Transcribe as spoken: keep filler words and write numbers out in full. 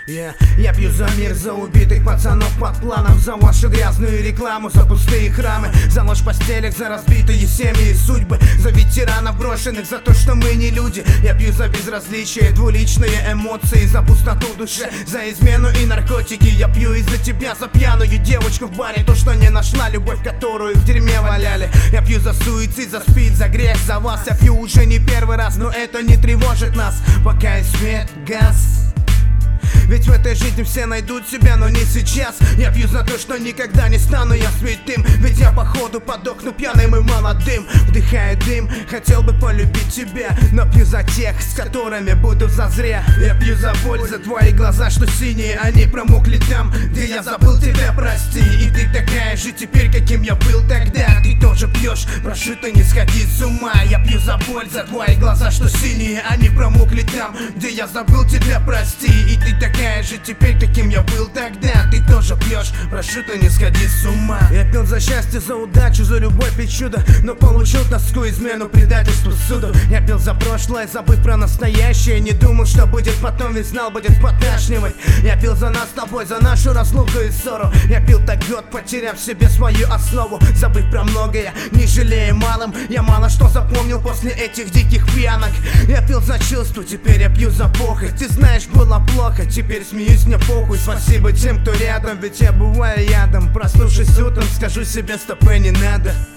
Yeah. Я пью за мир, за убитых пацанов под планом, за вашу грязную рекламу, за пустые храмы, за ложь в постелях, за разбитые семьи и судьбы, за ветеранов брошенных, за то, что мы не люди. Я пью за безразличие, двуличные эмоции, за пустоту в душе, за измену и наркотики. Я пью из-за тебя, за пьяную девочку в баре, то, что не нашла любовь, которую в дерьме валяли. Я пью за суицид, за спид, за грех, за вас. Я пью уже не первый раз, но это не тревожит нас, пока есть свет, газ. Ведь в этой жизни все найдут себя, но не сейчас. Я пью за то, что никогда не стану я святым, ведь я походу подохну пьяным и молодым. Вдыхаю дым, хотел бы полюбить тебя, но пью за тех, с которыми буду зазря. Я пью за боль, за твои глаза, что синие, они промокли там, где я забыл тебя, прости. И ты такая же теперь, каким я был тогда. Ты тоже пьешь, прошу, ты не сходи с ума. Я пью за боль, за твои глаза, что синие, они промокли там, где я забыл тебя, прости. И ты такая же теперь, каким я был тогда. Ты тоже пьешь, прошу, ты не сходи с ума. Я пил за счастье, за удачу, за любовь и чудо, но получил тоску, измену, предательство, суду. Я пил за прошлое, забыв про настоящее, не думал, что будет потом, ведь знал, будет поташнивать. Я пил за нас с тобой, за нашу разлуку и ссору. Я пил так год, потеряв в себе свою основу, забыв про многое, не жалея малым. Я мало что запомнил после этих диких пьянок. Я пил за чувства, теперь я пью за похоть. Ты знаешь, было плохо, теперь смеюсь, мне похуй. Спасибо тем, кто рядом, ведь я бываю ядом. Проснувшись утром, скажу себе, стоп, не надо.